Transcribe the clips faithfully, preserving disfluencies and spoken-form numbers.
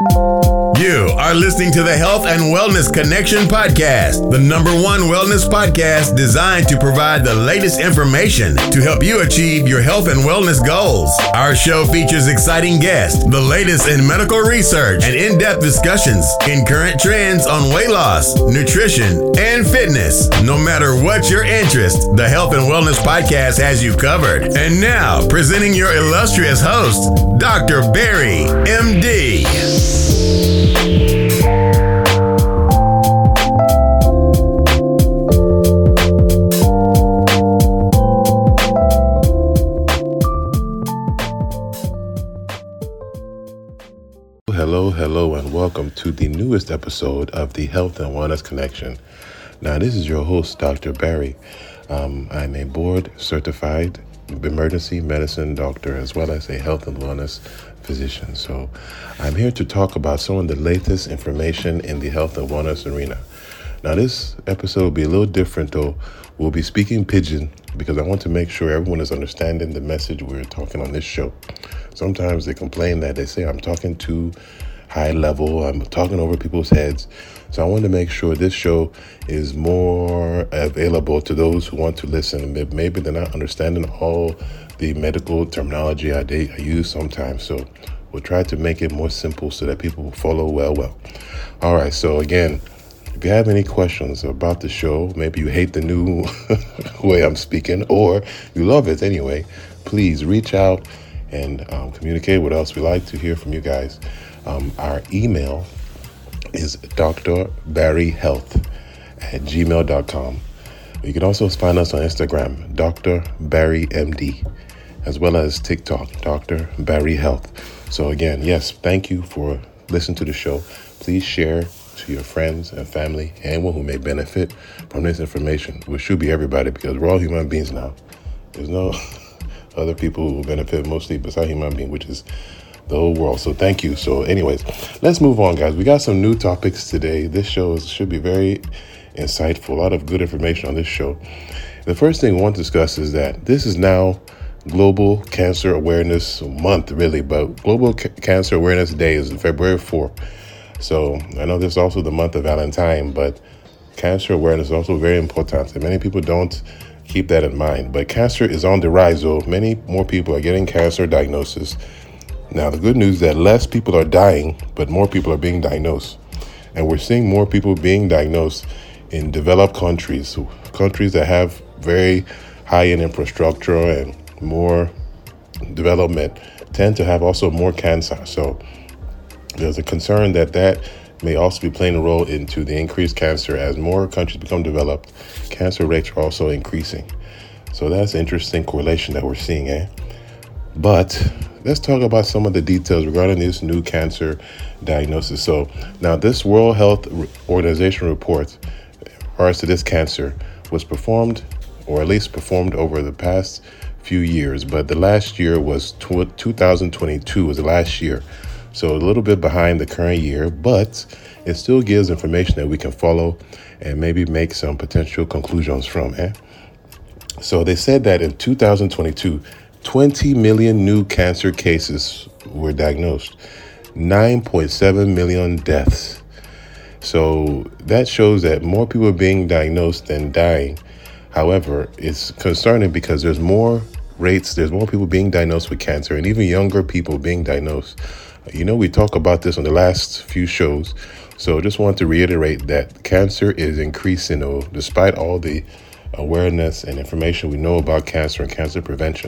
You are listening to the Health and Wellness Connection podcast, the number one wellness podcast designed to provide the latest information to help you achieve your health and wellness goals. Our show features exciting guests, the latest in medical research, and in-depth discussions in current trends on weight loss, nutrition, and fitness. No matter what your interest, the Health and Wellness podcast has you covered. And now, presenting your illustrious host, Doctor Barry, M D. Hello, hello, and welcome to the newest episode of the Health and Wellness Connection. Now, this is your host, Doctor Barry. Um, I'm a board-certified emergency medicine doctor as well as a health and wellness physician. So I'm here to talk about some of the latest information in the health and wellness arena. Now, this episode will be a little different, though. We'll be speaking pidgin because I want to make sure everyone is understanding the message we're talking on this show. Sometimes they complain that they say I'm talking too high level, I'm talking over people's heads. So I want to make sure this show is more available to those who want to listen. Maybe they're not understanding all the medical terminology I, I use sometimes. So we'll try to make it more simple so that people will follow well, well. All right. So again, if you have any questions about the show, maybe you hate the new way I'm speaking or you love it anyway, please reach out and um, communicate with us. We like to hear from you guys. Um, our email is d r barry health at gmail dot com. You can also find us on Instagram, Doctor Barry M D, as well as TikTok, Doctor Barry Health. So again, yes, thank you for listening to the show. Please share to your friends and family, anyone who may benefit from this information, which should be everybody because we're all human beings now. There's no other people who benefit mostly besides human beings, which is the whole world. So thank you. So anyways, let's move on, guys. We got some new topics today. This show should be very insightful. A lot of good information on this show. The first thing we want to discuss is that this is now Global Cancer Awareness Month, really, but Global C- Cancer Awareness Day is February fourth. So I know this is also the month of Valentine, but cancer awareness is also very important. And many people don't keep that in mind. But cancer is on the rise, though. Many more people are getting cancer diagnosis. Now, the good news is that less people are dying, but more people are being diagnosed. And we're seeing more people being diagnosed in developed countries, so countries that have very high-end infrastructure and more development tend to have also more cancer. So there's a concern that that may also be playing a role into the increased cancer. As more countries become developed, cancer rates are also increasing. So that's an interesting correlation that we're seeing, eh? But let's talk about some of the details regarding this new cancer diagnosis. So now this World Health Organization report in regards to this cancer was performed, or at least performed over the past few years. But the last year was two thousand twenty-two was the last year. So a little bit behind the current year, but it still gives information that we can follow and maybe make some potential conclusions from. Eh? So they said that in two thousand twenty-two, twenty million new cancer cases were diagnosed, nine point seven million deaths. So that shows that more people are being diagnosed than dying. However, it's concerning because there's more rates, there's more people being diagnosed with cancer and even younger people being diagnosed. You know, we talk about this on the last few shows. So just want to reiterate that cancer is increasing, oh, despite all the awareness and information we know about cancer and cancer prevention.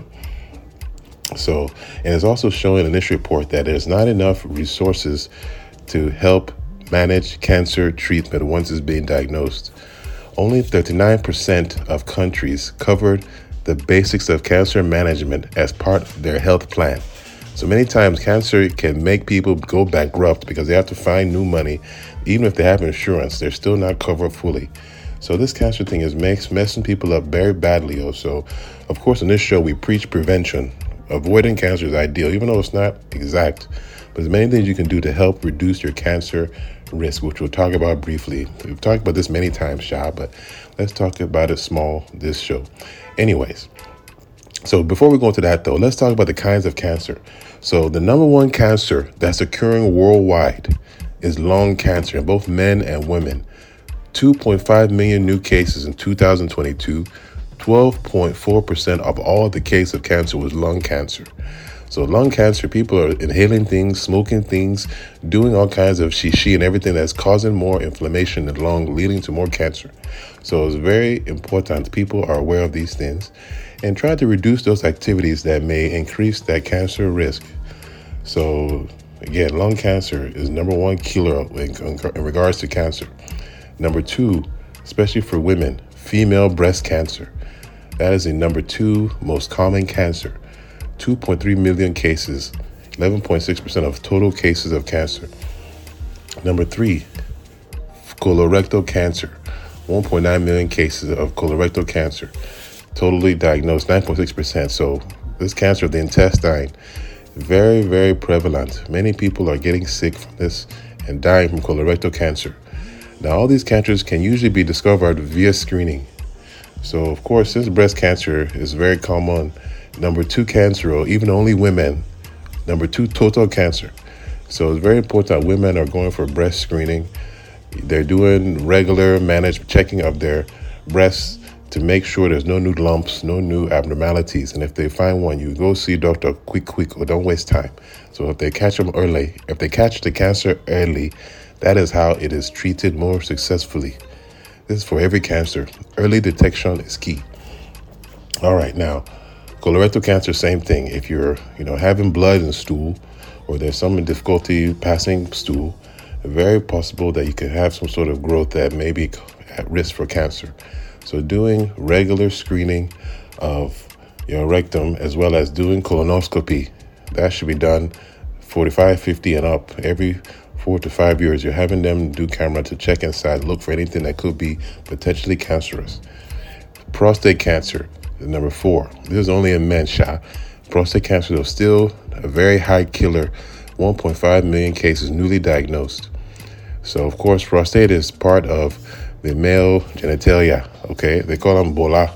So, and it's also showing in this report that there's not enough resources to help manage cancer treatment once it's being diagnosed. Only thirty-nine percent of countries covered the basics of cancer management as part of their health plan. So many times cancer can make people go bankrupt because they have to find new money. Even if they have insurance, they're still not covered fully. So this cancer thing is makes messing people up very badly. Also, of course, in this show, we preach prevention. Avoiding cancer is ideal, even though it's not exact. But there's many things you can do to help reduce your cancer risk, which we'll talk about briefly. We've talked about this many times, Sha, but let's talk about it small this show. Anyways, So before we go into that, though, let's talk about the kinds of cancer. So the number one cancer that's occurring worldwide is lung cancer in both men and women. two point five million new cases in two thousand twenty-two. twelve point four percent of all the case of cancer was lung cancer. So lung cancer, people are inhaling things, smoking things, doing all kinds of shishi and everything that's causing more inflammation in the lung, leading to more cancer. So it's very important people are aware of these things and try to reduce those activities that may increase that cancer risk. So again, lung cancer is number one killer in, in regards to cancer. Number two, especially for women, female breast cancer. That is the number two most common cancer. two point three million cases, eleven point six percent of total cases of cancer. Number three, colorectal cancer. one point nine million cases of colorectal cancer, totally diagnosed, nine point six percent. So this cancer of the intestine, very, very prevalent. Many people are getting sick from this and dying from colorectal cancer. Now, all these cancers can usually be discovered via screening. So, of course, since breast cancer is very common, number two cancer, or even only women, number two total cancer. So it's very important that women are going for breast screening. They're doing regular managed checking of their breasts to make sure there's no new lumps, no new abnormalities. And if they find one, you go see a doctor quick, quick, or don't waste time. So if they catch them early, if they catch the cancer early, that is how it is treated more successfully. This is for every cancer. Early detection is key. All right, now, colorectal cancer, same thing. If you're, you know, having blood in stool, or there's some difficulty passing stool, very possible that you could have some sort of growth that may be at risk for cancer. So doing regular screening of your rectum, as well as doing colonoscopy, that should be done forty-five, fifty and up every four to five years. You're having them do camera to check inside, look for anything that could be potentially cancerous. Prostate cancer is number four. This is only in men, Sha. Prostate cancer is still a very high killer, one point five million cases newly diagnosed. So, of course, prostate is part of the male genitalia, okay? They call them bola.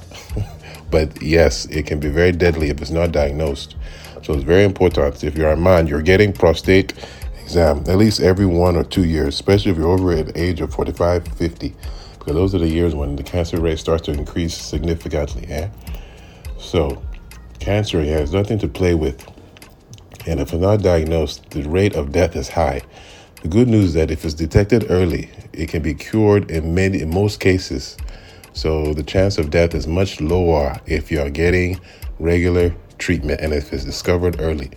But yes, it can be very deadly if it's not diagnosed. So it's very important. If you're a man, you're getting prostate exam at least every one or two years, especially if you're over at the age of forty-five, fifty, because those are the years when the cancer rate starts to increase significantly. Yeah? So cancer has nothing to play with. And if it's not diagnosed, the rate of death is high. The good news is that if it's detected early, it can be cured in many, in most cases. So the chance of death is much lower if you are getting regular treatment and if it's discovered early.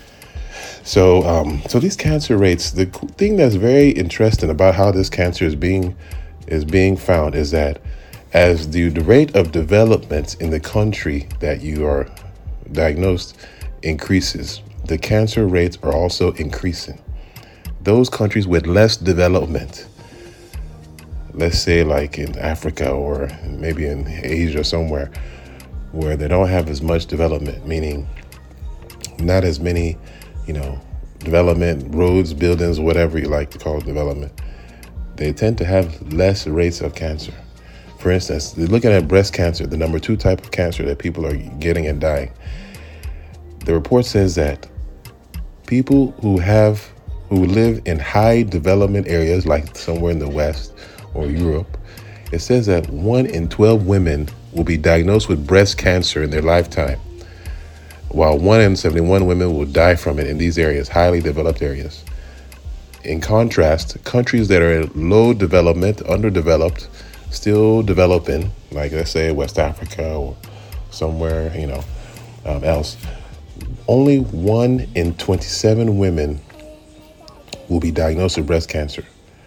So, um, so these cancer rates, the thing that's very interesting about how this cancer is being is being found is that as the, the rate of development in the country that you are diagnosed increases, the cancer rates are also increasing. Those countries with less development, let's say like in Africa or maybe in Asia somewhere, where they don't have as much development, meaning not as many, you know, development, roads, buildings, whatever you like to call development, they tend to have less rates of cancer. For instance, they're looking at breast cancer, the number two type of cancer that people are getting and dying. The report says that people who have, who live in high development areas, like somewhere in the West or Europe, it says that one in twelve women will be diagnosed with breast cancer in their lifetime, while one in seventy-one women will die from it in these areas, highly developed areas. In contrast, countries that are low development, underdeveloped, still developing, like let's say West Africa or somewhere, you know, um, else, only one in twenty-seven women will be diagnosed with breast cancer.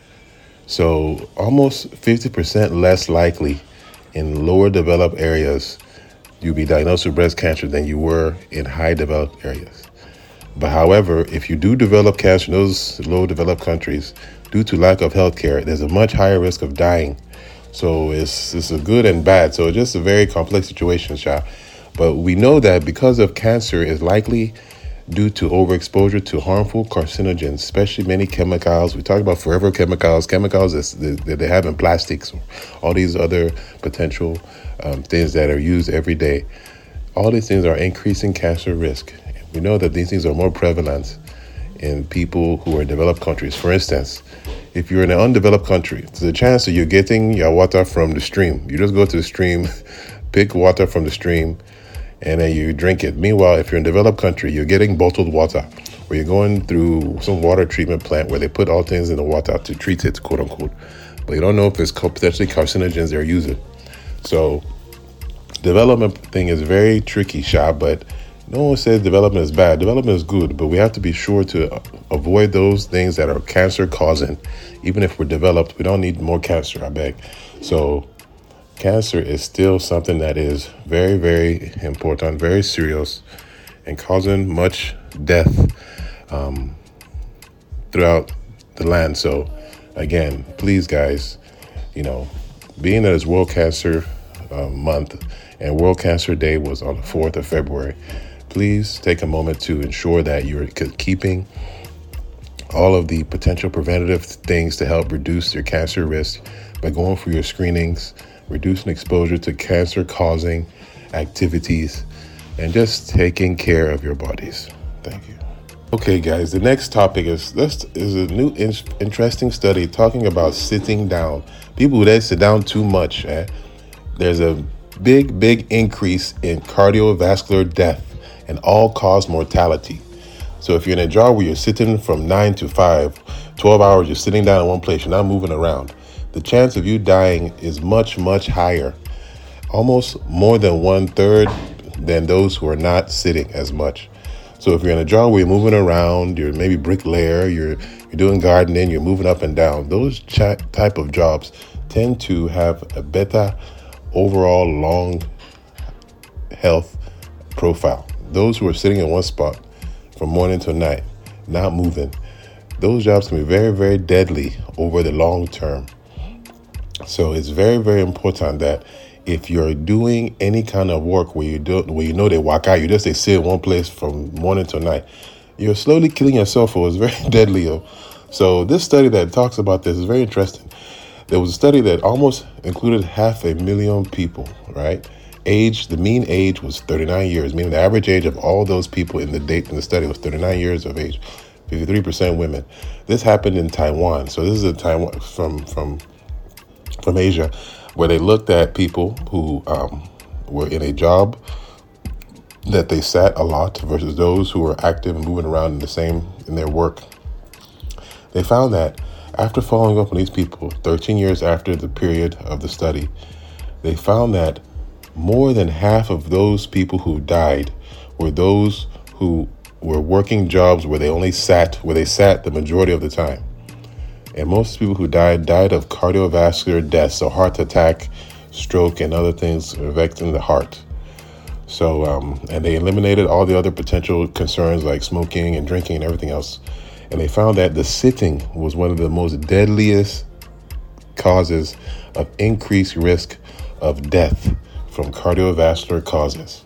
So almost fifty percent less likely in lower developed areas you'll be diagnosed with breast cancer than you were in high developed areas. But however, if you do develop cancer in those low developed countries, due to lack of health care, there's a much higher risk of dying. So it's, it's a good and bad. So it's just a very complex situation, Sha. But we know that because of cancer is likely due to overexposure to harmful carcinogens, especially many chemicals. We talk about forever chemicals, chemicals that they have in plastics, or all these other potential um, things that are used every day. All these things are increasing cancer risk. We know that these things are more prevalent in people who are in developed countries. For instance, if you're in an undeveloped country, there's a chance that you're getting your water from the stream. You just go to the stream, pick water from the stream, and then you drink it. Meanwhile, if you're in a developed country, you're getting bottled water, or you're going through some water treatment plant where they put all things in the water to treat it, quote unquote. But you don't know if it's potentially carcinogens they're using. So development thing is very tricky, Sha, but no one says development is bad. Development is good, but we have to be sure to avoid those things that are cancer causing. Even if we're developed, we don't need more cancer, I beg. So cancer is still something that is very, very important, very serious, and causing much death um, throughout the land. So again, please, guys, you know, being that it's World Cancer uh, Month and World Cancer Day was on the fourth of February, please take a moment to ensure that you're keeping all of the potential preventative things to help reduce your cancer risk by going for your screenings, reducing exposure to cancer-causing activities, and just taking care of your bodies. Thank you. Okay, guys, the next topic is this is a new in- interesting study talking about sitting down. People that sit down too much, eh? There's a big, big increase in cardiovascular death and all-cause mortality. So if you're in a job where you're sitting from nine to five, twelve hours, you're sitting down in one place, you're not moving around, the chance of you dying is much, much higher, almost more than one third than those who are not sitting as much. So if you're in a job where you're moving around, you're maybe bricklayer, you're you're doing gardening, you're moving up and down, those ch- type of jobs tend to have a better overall long health profile. Those who are sitting in one spot from morning to night, not moving, those jobs can be very, very deadly over the long term. So it's very, very important that if you're doing any kind of work where you do, where you know they walk out, you just they sit in one place from morning to night, you're slowly killing yourself, or it's very deadly. So this study that talks about this is very interesting. There was a study that almost included half a million people, right? Age, the mean age was thirty-nine years, meaning the average age of all those people in the date in the study was thirty-nine years of age, fifty-three percent women. This happened in Taiwan. So this is a Taiwan from from from Asia, where they looked at people who um, were in a job that they sat a lot versus those who were active and moving around in the same in their work. They found that after following up on these people, thirteen years after the period of the study, they found that more than half of those people who died were those who were working jobs where they only sat, where they sat the majority of the time. And most people who died, died of cardiovascular deaths, so heart attack, stroke, and other things affecting the heart. So, um, and they eliminated all the other potential concerns like smoking and drinking and everything else. And they found that the sitting was one of the most deadliest causes of increased risk of death from cardiovascular causes.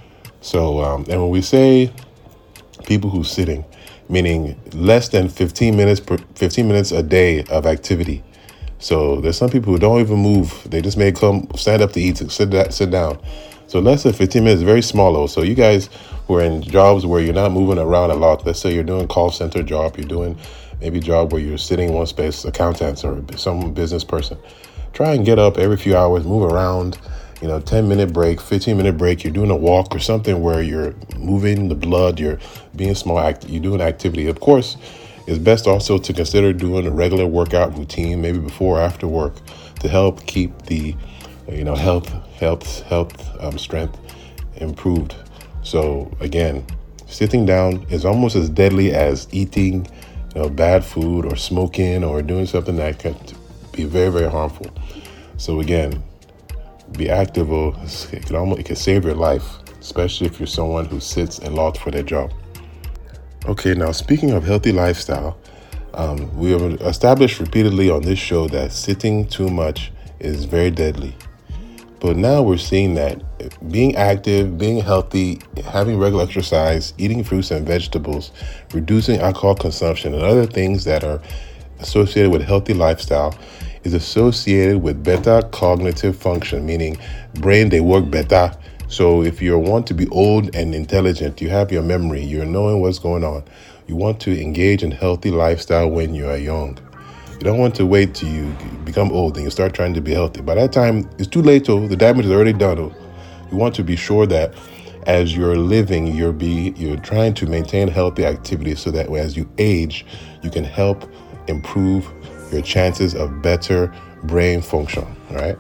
So, um, and when we say people who sitting, meaning less than fifteen minutes per fifteen minutes a day of activity. So there's some people who don't even move. They just may come stand up to eat, sit that, sit down. So less than fifteen minutes is very small though. So you guys who are in jobs where you're not moving around a lot, let's say you're doing call center job, you're doing maybe a job where you're sitting in one space, accountants or some business person, try and get up every few hours, move around, you know, ten minute break, fifteen minute break, you're doing a walk or something where you're moving the blood, you're being small, act, you're doing activity. Of course, it's best also to consider doing a regular workout routine, maybe before or after work, to help keep the, you know, health, health, health, um, strength improved. So again, sitting down is almost as deadly as eating, you know, bad food or smoking or doing something that can be very, very harmful. So again, be active, or it can almost it can save your life, especially if you're someone who sits a lot for their job. Okay, now speaking of healthy lifestyle, um, we have established repeatedly on this show that sitting too much is very deadly. But now we're seeing that being active, being healthy, having regular exercise, eating fruits and vegetables, reducing alcohol consumption, and other things that are associated with healthy lifestyle is associated with better cognitive function, meaning brain, they work better, So if you want to be old and intelligent, you have your memory, you're knowing what's going on, you want to engage in healthy lifestyle when you are young. You don't want to wait till you become old and you start trying to be healthy. By that time, it's too late, though. The damage is already done. Though. You want to be sure that as you're living, you're be you're trying to maintain healthy activities so that as you age, you can help improve your chances of better brain function. All right.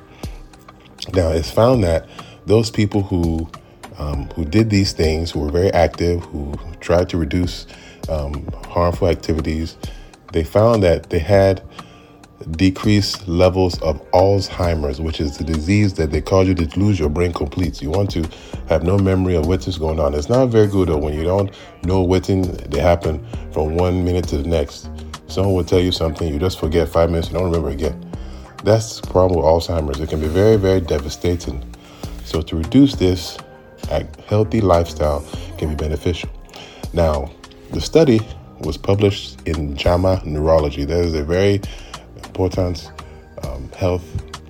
Now, it's found that those people who um, who did these things, who were very active, who tried to reduce um, harmful activities, they found that they had decreased levels of Alzheimer's, which is the disease that they cause you to lose your brain completely. You want to have no memory of what is going on. It's not very good though when you don't know what things that happen from one minute to the next. Someone will tell you something, you just forget five minutes, you don't remember again. That's the problem with Alzheimer's. It can be very, very devastating. So to reduce this, a healthy lifestyle can be beneficial. Now, the study was published in JAMA Neurology. That is a very important um, health,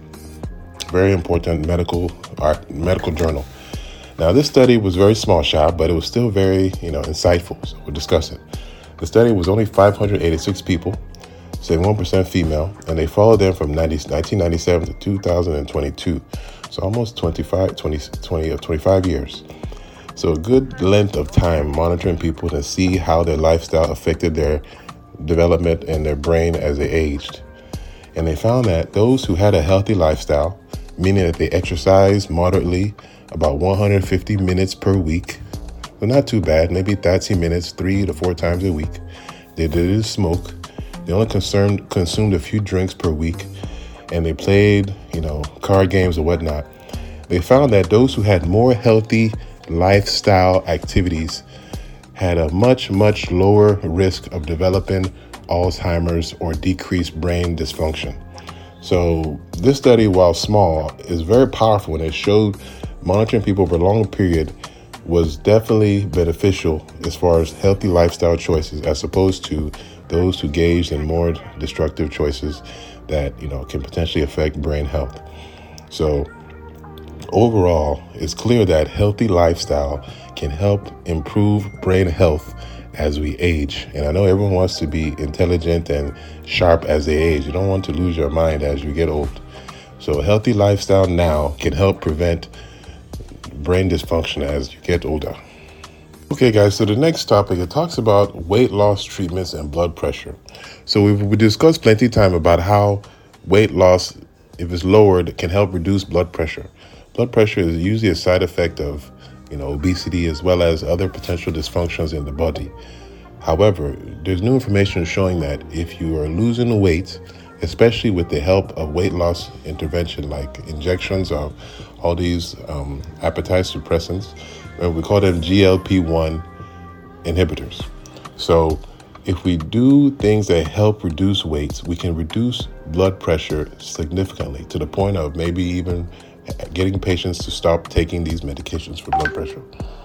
very important medical art, medical journal. Now, this study was very small shop, but it was still very, you know, insightful. So we'll discuss it. The study was only five hundred eighty-six people, seventy-one percent female, and they followed them from nineteen ninety-seven to two thousand twenty-two. So almost twenty-five, twenty, twenty, twenty-five years. So a good length of time monitoring people to see how their lifestyle affected their development and their brain as they aged. And they found that those who had a healthy lifestyle, meaning that they exercised moderately, about one hundred fifty minutes per week, so not too bad, maybe thirty minutes, three to four times a week. They didn't smoke. They only consumed, consumed a few drinks per week, and they played, you know, card games or whatnot. They found that those who had more healthy lifestyle activities had a much, much lower risk of developing Alzheimer's or decreased brain dysfunction. So this study, while small, is very powerful, and it showed monitoring people over a long period was definitely beneficial as far as healthy lifestyle choices, as opposed to those who engaged in more destructive choices that, you know, can potentially affect brain health. So overall, it's clear that healthy lifestyle can help improve brain health as we age. And I know everyone wants to be intelligent and sharp as they age. You don't want to lose your mind as you get old. So a healthy lifestyle now can help prevent brain dysfunction as you get older. Okay, guys, so the next topic, it talks about weight loss treatments and blood pressure. So we've we discussed plenty of time about how weight loss, if it's lowered, can help reduce blood pressure. Blood pressure is usually a side effect of, you know, obesity as well as other potential dysfunctions in the body. However, there's new information showing that if you are losing weight, especially with the help of weight loss intervention like injections of all these um, appetite suppressants, and we call them G L P one inhibitors. So if we do things that help reduce weight, we can reduce blood pressure significantly to the point of maybe even getting patients to stop taking these medications for blood pressure.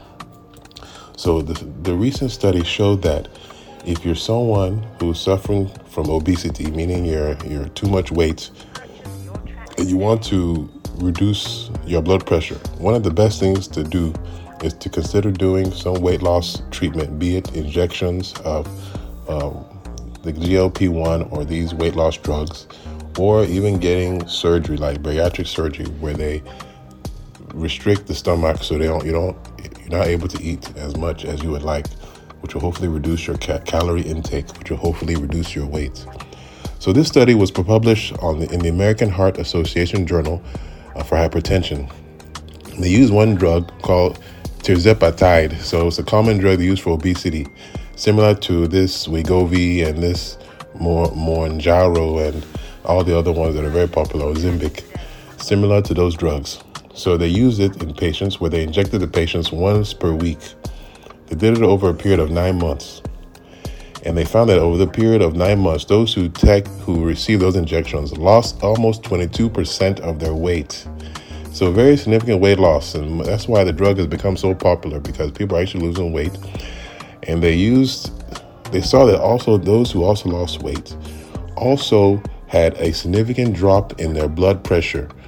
So the, the recent study showed that if you're someone who's suffering from obesity, meaning you're you're too much weight, and you want to reduce your blood pressure, one of the best things to do is to consider doing some weight loss treatment, be it injections of um, the G L P one or these weight loss drugs, or even getting surgery like bariatric surgery, where they restrict the stomach so they don't you don't you're not able to eat as much as you would like, which will hopefully reduce your ca- calorie intake, which will hopefully reduce your weight. So this study was published on the, in the American Heart Association Journal uh, for Hypertension. They used one drug called tirzepatide. So it's a common drug used for obesity, similar to this Wegovy and this Mo- Mounjaro and all the other ones that are very popular, Ozempic, similar to those drugs. So they used it in patients where they injected the patients once per week. They did it over a period of nine months. And they found that over the period of nine months, those who tech, who received those injections lost almost twenty-two percent of their weight. So very significant weight loss. And that's why the drug has become so popular, because people are actually losing weight. And they used, they saw that also those who also lost weight also had a significant drop in their blood pressure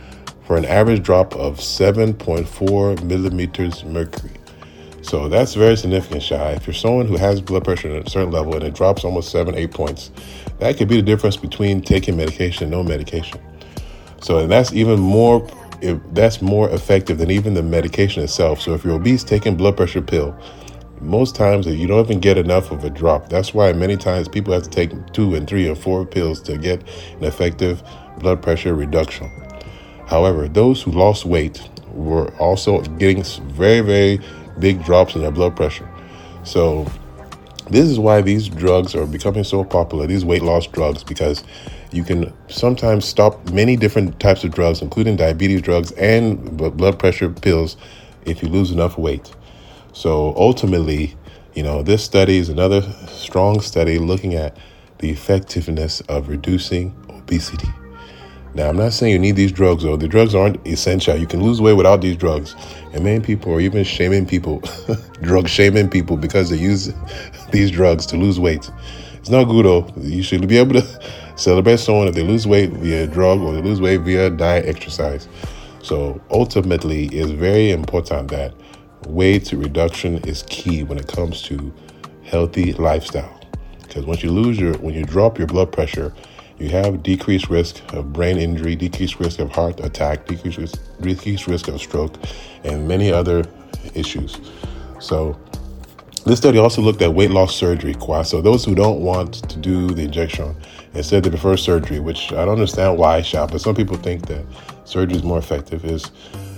for an average drop of seven point four millimeters mercury. So that's very significant, Shy. If you're someone who has blood pressure at a certain level and it drops almost seven, eight points, that could be the difference between taking medication and no medication. So that's even more, if that's more effective than even the medication itself. So if you're obese, taking blood pressure pill, most times you don't even get enough of a drop. That's why many times people have to take two and three and four pills to get an effective blood pressure reduction. However, those who lost weight were also getting very, very big drops in their blood pressure. So this is why these drugs are becoming so popular, these weight loss drugs, because you can sometimes stop many different types of drugs, including diabetes drugs and blood pressure pills, if you lose enough weight. So ultimately, you know, this study is another strong study looking at the effectiveness of reducing obesity. Now, I'm not saying you need these drugs, though. The drugs aren't essential. You can lose weight without these drugs. And many people are even shaming people, drug shaming people because they use these drugs to lose weight. It's not good, though. You should be able to celebrate someone if they lose weight via drug or they lose weight via diet, exercise. So ultimately, it's very important that weight reduction is key when it comes to healthy lifestyle. Because once you lose your, when you drop your blood pressure, you have decreased risk of brain injury, decreased risk of heart attack, decreased risk, decreased risk of stroke, and many other issues. So this study also looked at weight loss surgery. So those who don't want to do the injection, instead they prefer surgery, which I don't understand why, Shop, but some people think that surgery is more effective, is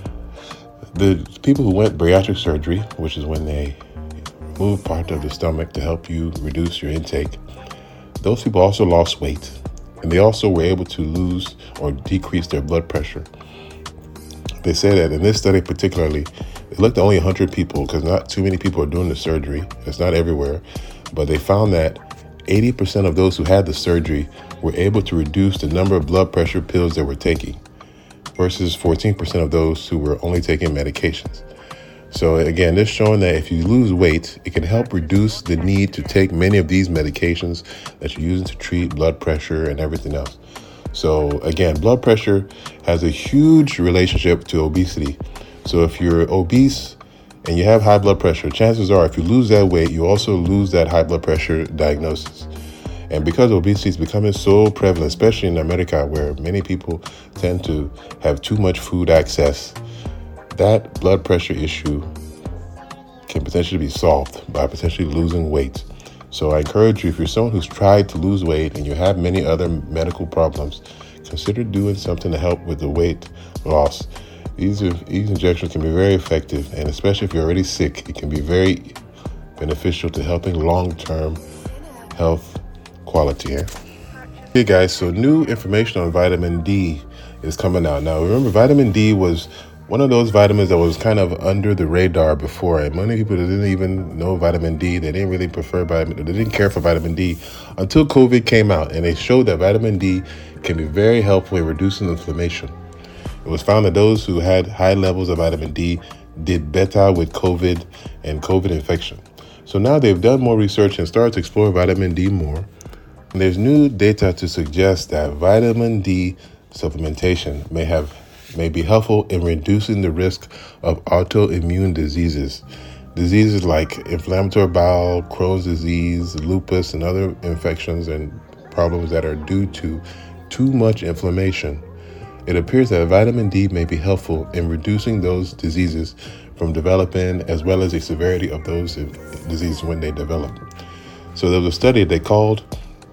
the people who went bariatric surgery, which is when they remove part of the stomach to help you reduce your intake. Those people also lost weight. And they also were able to lose or decrease their blood pressure. They say that in this study particularly, they looked at only one hundred people because not too many people are doing the surgery. It's not everywhere. But they found that eighty percent of those who had the surgery were able to reduce the number of blood pressure pills they were taking versus fourteen percent of those who were only taking medications. So again, this showing that if you lose weight, it can help reduce the need to take many of these medications that you're using to treat blood pressure and everything else. So again, blood pressure has a huge relationship to obesity. So if you're obese and you have high blood pressure, chances are if you lose that weight, you also lose that high blood pressure diagnosis. And because obesity is becoming so prevalent, especially in America, where many people tend to have too much food access, that blood pressure issue can potentially be solved by potentially losing weight. So I encourage you, if you're someone who's tried to lose weight and you have many other medical problems, consider doing something to help with the weight loss. These, are, these injections can be very effective, and especially if you're already sick, it can be very beneficial to helping long-term health quality. Eh? Hey guys, so new information on vitamin D is coming out. Now remember, vitamin D was one of those vitamins that was kind of under the radar before, and many people didn't even know vitamin D. They didn't really prefer vitamin, they didn't care for vitamin D until COVID came out, and they showed that vitamin D can be very helpful in reducing inflammation. It was found that those who had high levels of vitamin D did better with COVID and COVID infection. So now they've done more research and started to explore vitamin D more. And there's new data to suggest that vitamin D supplementation may have may be helpful in reducing the risk of autoimmune diseases. Diseases like inflammatory bowel, Crohn's disease, lupus, and other infections and problems that are due to too much inflammation. It appears that vitamin D may be helpful in reducing those diseases from developing, as well as the severity of those diseases when they develop. So there was a study they called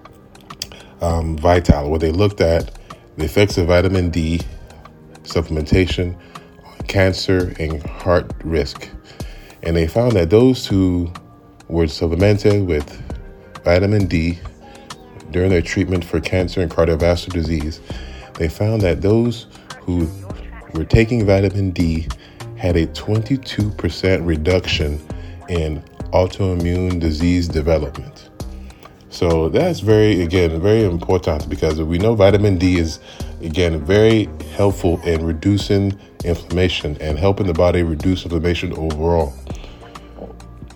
um, VITAL, where they looked at the effects of vitamin D supplementation on cancer and heart risk. And they found that those who were supplemented with vitamin D during their treatment for cancer and cardiovascular disease, they found that those who were taking vitamin D had a twenty-two percent reduction in autoimmune disease development. So that's very, again, very important, because we know vitamin D is, again, very helpful in reducing inflammation and helping the body reduce inflammation overall.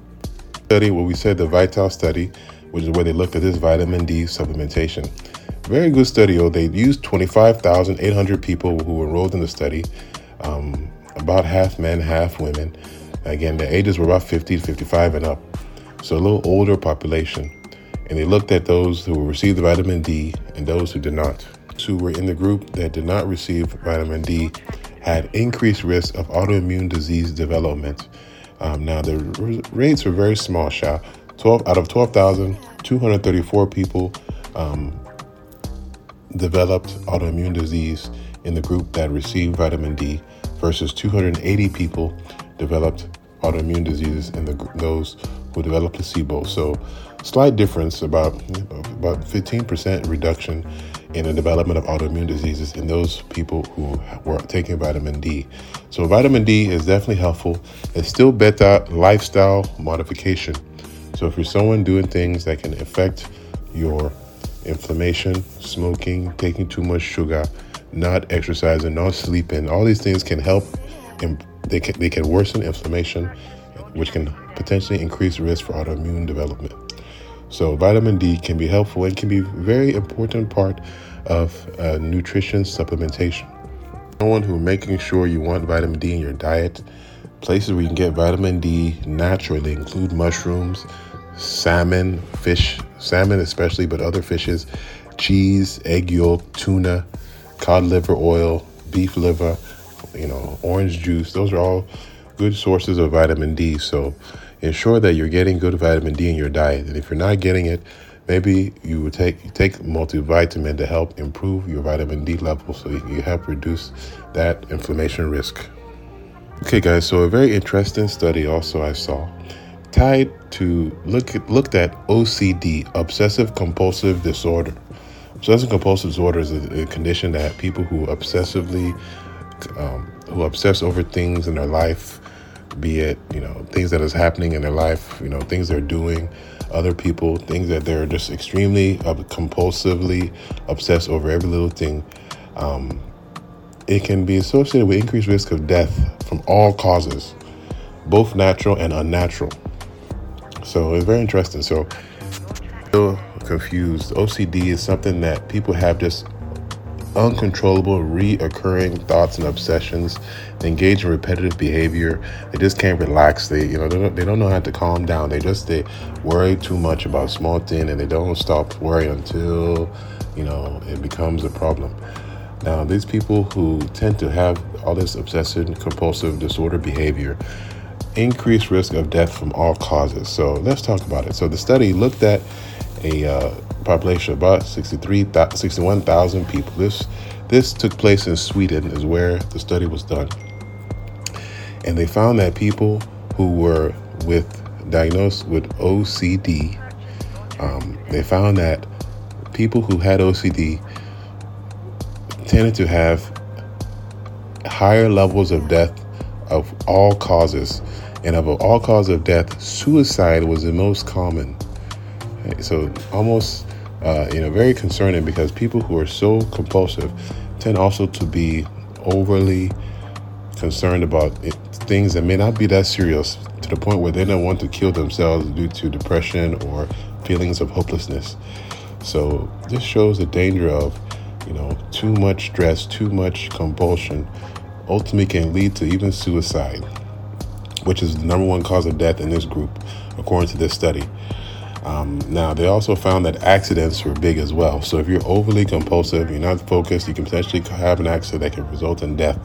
Study, what we said, the VITAL study, which is where they looked at this vitamin D supplementation, very good study. Oh, they used twenty-five thousand eight hundred people who enrolled in the study, um, about half men, half women. Again, the ages were about fifty to fifty-five and up, so a little older population. And they looked at those who received the vitamin D and those who did not. Who were in the group that did not receive vitamin D had increased risk of autoimmune disease development. Um, now, the r- rates were very small, Sha. twelve out of twelve thousand two hundred thirty-four people um, developed autoimmune disease in the group that received vitamin D versus two hundred eighty people developed autoimmune diseases in the those who developed placebo. So, slight difference, about about fifteen percent reduction in the development of autoimmune diseases in those people who were taking vitamin D. So vitamin D is definitely helpful. It's still better lifestyle modification. So if you're someone doing things that can affect your inflammation, smoking, taking too much sugar, not exercising, not sleeping, all these things can help. And they can, they can worsen inflammation, which can potentially increase risk for autoimmune development. So vitamin D can be helpful and can be a very important part of uh, nutrition supplementation. Someone who making sure you want vitamin D in your diet, places where you can get vitamin D naturally include mushrooms, salmon, fish, salmon especially, but other fishes, cheese, egg yolk, tuna, cod liver oil, beef liver, you know, orange juice. Those are all good sources of vitamin D. So ensure that you're getting good vitamin D in your diet. And if you're not getting it, maybe you would take you take multivitamin to help improve your vitamin D level so you can help reduce that inflammation risk. Okay, guys, so a very interesting study also I saw tied to look at, looked at O C D, obsessive compulsive disorder. Obsessive compulsive disorder is a, a condition that people who obsessively um, who obsess over things in their life, be it, you know, things that is happening in their life, you know, things they're doing, other people, things that they're just extremely uh, compulsively obsessed over every little thing. Um, it can be associated with increased risk of death from all causes, both natural and unnatural. So it's very interesting. So, still confused. O C D is something that people have just uncontrollable, reoccurring thoughts and obsessions. They engage in repetitive behavior. They just can't relax. They, you know, they don't, they don't know how to calm down. They just they worry too much about small things, and they don't stop worrying until, you know, it becomes a problem. Now, these people who tend to have all this obsessive compulsive disorder behavior, increased risk of death from all causes. So let's talk about it. So the study looked at a uh, population of about sixty-three, sixty-one thousand people. This this took place in Sweden, is where the study was done. And they found that people who were with diagnosed with O C D, um, they found that people who had O C D tended to have higher levels of death of all causes. And of all causes of death, suicide was the most common. So almost, uh, you know, very concerning, because people who are so compulsive tend also to be overly concerned about it, things that may not be that serious, to the point where they don't want to kill themselves due to depression or feelings of hopelessness. So this shows the danger of, you know, too much stress, too much compulsion, ultimately can lead to even suicide, which is the number one cause of death in this group, according to this study. Um, now, they also found that accidents were big as well. So if you're overly compulsive, you're not focused, you can potentially have an accident that can result in death.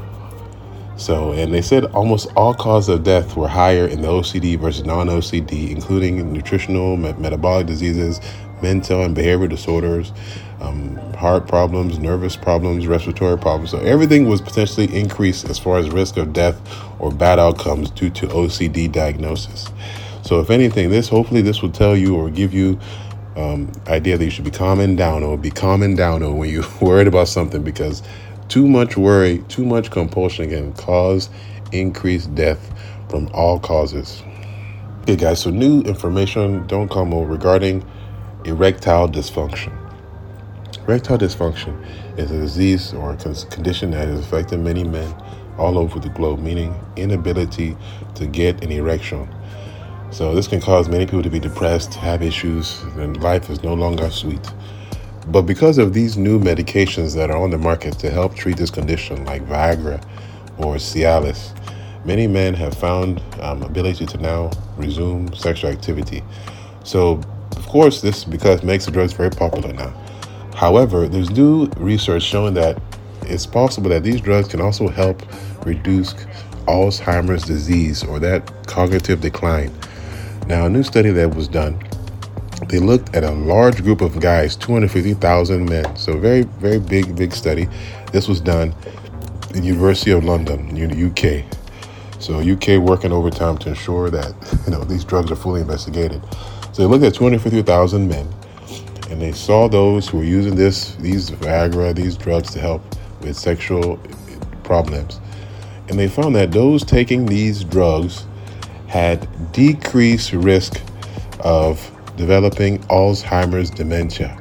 So, and they said almost all causes of death were higher in the O C D versus non-O C D, including nutritional, me- metabolic diseases, mental and behavioral disorders, um, heart problems, nervous problems, respiratory problems. So everything was potentially increased as far as risk of death or bad outcomes due to O C D diagnosis. So if anything, this hopefully this will tell you or give you um, idea that you should be calming down or be calming down or when you're worried about something, because too much worry, too much compulsion can cause increased death from all causes. Okay, guys, so new information don't come over regarding erectile dysfunction. Erectile dysfunction is a disease or a condition that has affected many men all over the globe, meaning inability to get an erection. So this can cause many people to be depressed, have issues, and life is no longer sweet. But because of these new medications that are on the market to help treat this condition, like Viagra or Cialis, many men have found um, ability to now resume sexual activity. So, of course, this because makes the drugs very popular now. However, there's new research showing that it's possible that these drugs can also help reduce Alzheimer's disease or that cognitive decline. Now, a new study that was done, they looked at a large group of guys, two hundred fifty thousand men. So very, very big, big study. This was done in University of London, U K. So U K working overtime to ensure that, you know, these drugs are fully investigated. So they looked at two hundred fifty thousand men, and they saw those who were using this, these Viagra, these drugs to help with sexual problems. And they found that those taking these drugs had decreased risk of developing Alzheimer's dementia.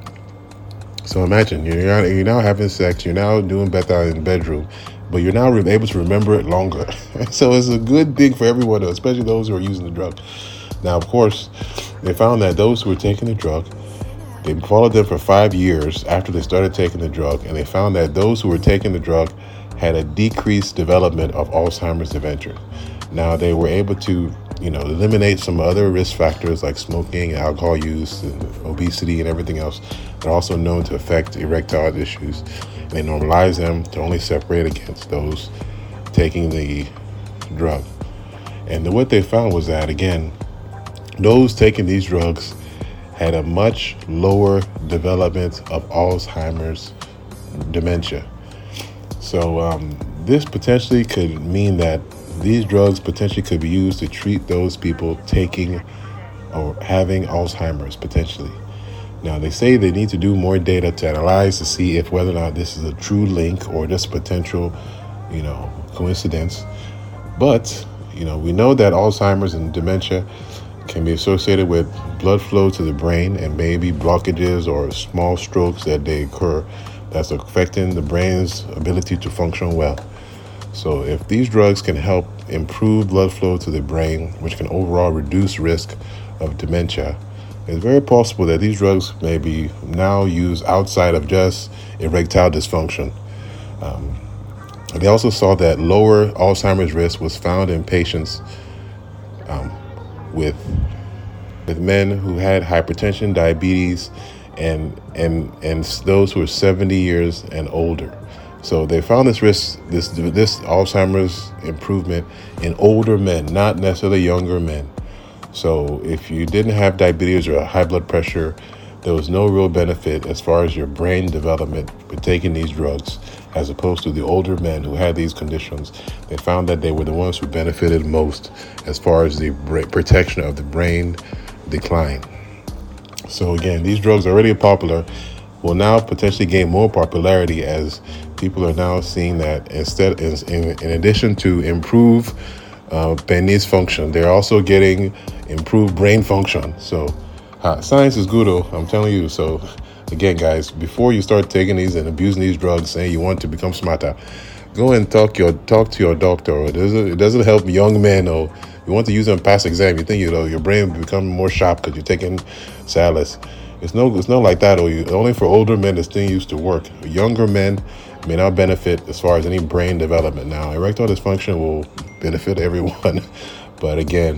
So imagine you're now, you're now having sex, you're now doing better in the bedroom, but you're now able to remember it longer. So it's a good thing for everyone, especially those who are using the drug. Now, of course, they found that those who were taking the drug, they followed them for five years after they started taking the drug, and they found that those who were taking the drug had a decreased development of Alzheimer's dementia. Now, they were able to, you know, eliminate some other risk factors like smoking, alcohol use, and obesity, and everything else that are also known to affect erectile issues. And they normalized them to only separate against those taking the drug. And what they found was that, again, those taking these drugs had a much lower development of Alzheimer's dementia. So um, this potentially could mean that these drugs potentially could be used to treat those people taking or having Alzheimer's potentially. Now, they say they need to do more data to analyze to see if whether or not this is a true link or just potential, you know, coincidence. But, you know, we know that Alzheimer's and dementia can be associated with blood flow to the brain and maybe blockages or small strokes that they occur that's affecting the brain's ability to function well. So if these drugs can help improve blood flow to the brain, which can overall reduce risk of dementia, it's very possible that these drugs may be now used outside of just erectile dysfunction. Um, they also saw that lower Alzheimer's risk was found in patients um, with with men who had hypertension, diabetes, and and and those who are seventy years and older. So they found this risk, this this Alzheimer's improvement in older men, not necessarily younger men. So if you didn't have diabetes or high blood pressure, there was no real benefit as far as your brain development with taking these drugs, as opposed to the older men who had these conditions. They found that they were the ones who benefited most as far as the protection of the brain decline. So again, these drugs are already popular, will now potentially gain more popularity as people are now seeing that instead, in, in addition to improve uh, Benny's function, they're also getting improved brain function. So uh, science is good, oh, I'm telling you. So again, guys, before you start taking these and abusing these drugs, saying you want to become smarter, go and talk your talk to your doctor. Or it doesn't, it doesn't help young men, or you want to use them past exam. You think you know your brain will become more sharp because you're taking Cialis. It's no, it's not like that. Or you, only for older men, this thing used to work. Younger men may not benefit as far as any brain development. Now, erectile dysfunction will benefit everyone, but again,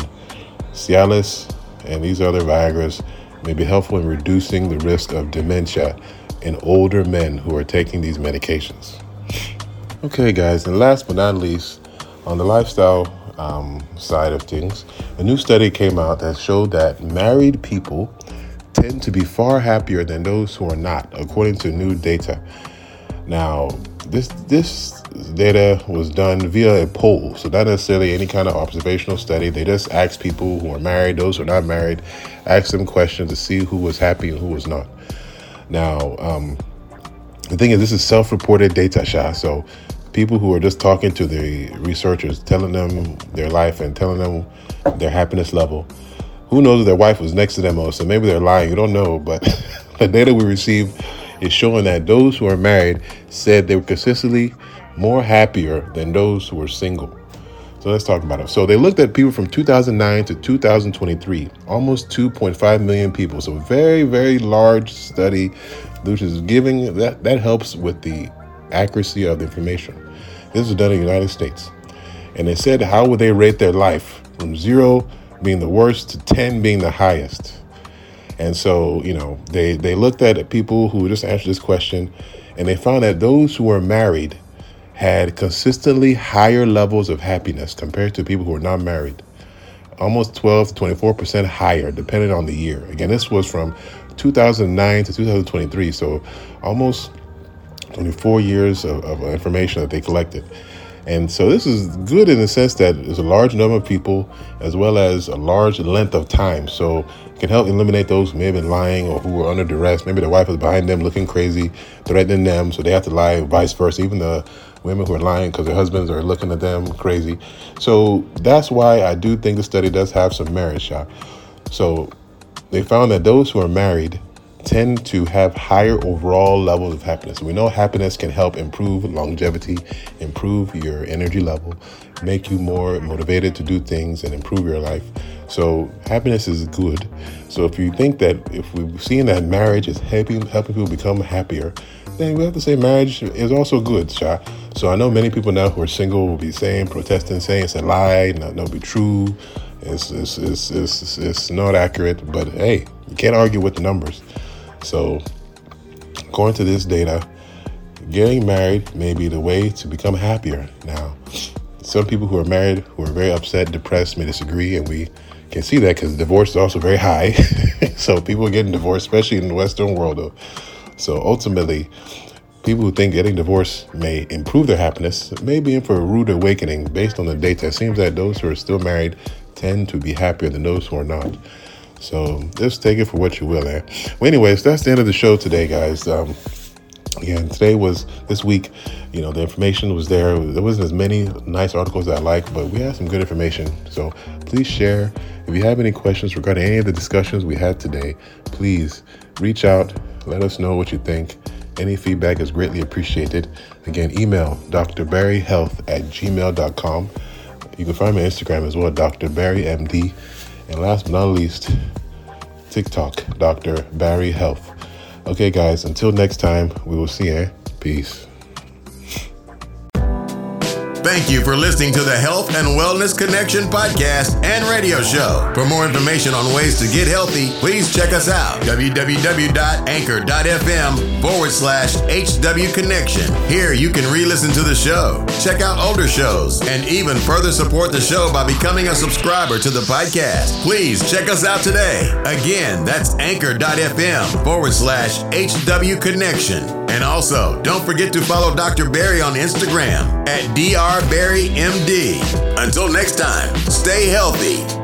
Cialis and these other Viagras may be helpful in reducing the risk of dementia in older men who are taking these medications. Okay, guys, and last but not least, on the lifestyle um, side of things, a new study came out that showed that married people tend to be far happier than those who are not, according to new data. Now, this this data was done via a poll, so not necessarily any kind of observational study. They just asked people who are married, those who are not married, asked them questions to see who was happy and who was not. Now, um, the thing is, this is self-reported data, Sha. So people who are just talking to the researchers, telling them their life and telling them their happiness level. Who knows if their wife was next to them or so maybe they're lying, you don't know. But the data we received is showing that those who are married said they were consistently more happier than those who were single. So let's talk about it. So they looked at people from two thousand nine to two thousand twenty-three, almost two point five million people. So very, very large study which is giving that that helps with the accuracy of the information. This was done in the United States, and they said how would they rate their life from zero being the worst to ten being the highest. And so, you know, they they looked at people who just answered this question, and they found that those who were married had consistently higher levels of happiness compared to people who were not married. Almost twelve to twenty-four percent higher, depending on the year. Again, this was from two thousand nine to two thousand twenty-three, so almost twenty-four years of, of information that they collected. And so this is good in the sense that there's a large number of people as well as a large length of time. So it can help eliminate those who may have been lying or who were under duress. Maybe the wife was behind them looking crazy, threatening them, so they have to lie, vice versa. Even the women who are lying because their husbands are looking at them crazy. So that's why I do think the study does have some merit, Sha. So they found that those who are married tend to have higher overall levels of happiness. We know happiness can help improve longevity, improve your energy level, make you more motivated to do things and improve your life. So happiness is good. So if you think that if we've seen that marriage is helping, helping people become happier, then we have to say marriage is also good, Sha. So I know many people now who are single will be saying, protesting, saying it's a lie, not, not be true. It's, it's, it's, it's, it's not accurate, but hey, you can't argue with the numbers. So according to this data, getting married may be the way to become happier. Now, some people who are married, who are very upset, depressed, may disagree, and we can see that because divorce is also very high. So people are getting divorced, especially in the Western world, though. So ultimately, people who think getting divorced may improve their happiness may be in for a rude awakening based on the data. It seems that those who are still married tend to be happier than those who are not. So just take it for what you will, eh? Well, anyways, that's the end of the show today, guys. Um, again, today was, this week, you know, the information was there. There wasn't as many nice articles as I like, but we had some good information. So please share. If you have any questions regarding any of the discussions we had today, please reach out. Let us know what you think. Any feedback is greatly appreciated. Again, email d r barry health at gmail dot com. You can find me on Instagram as well, Doctor Barry M D. And last but not least, TikTok, Doctor Barry Health. Okay, guys, until next time, we will see you. Peace. Thank you for listening to the Health and Wellness Connection podcast and radio show. For more information on ways to get healthy, please check us out. www.anchor.fm forward slash HW Connection. Here you can re-listen to the show, check out older shows, and even further support the show by becoming a subscriber to the podcast. Please check us out today. Again, that's anchor.fm forward slash HW Connection. And also, don't forget to follow Doctor Barry on Instagram at D R Barry M D. Until next time, stay healthy.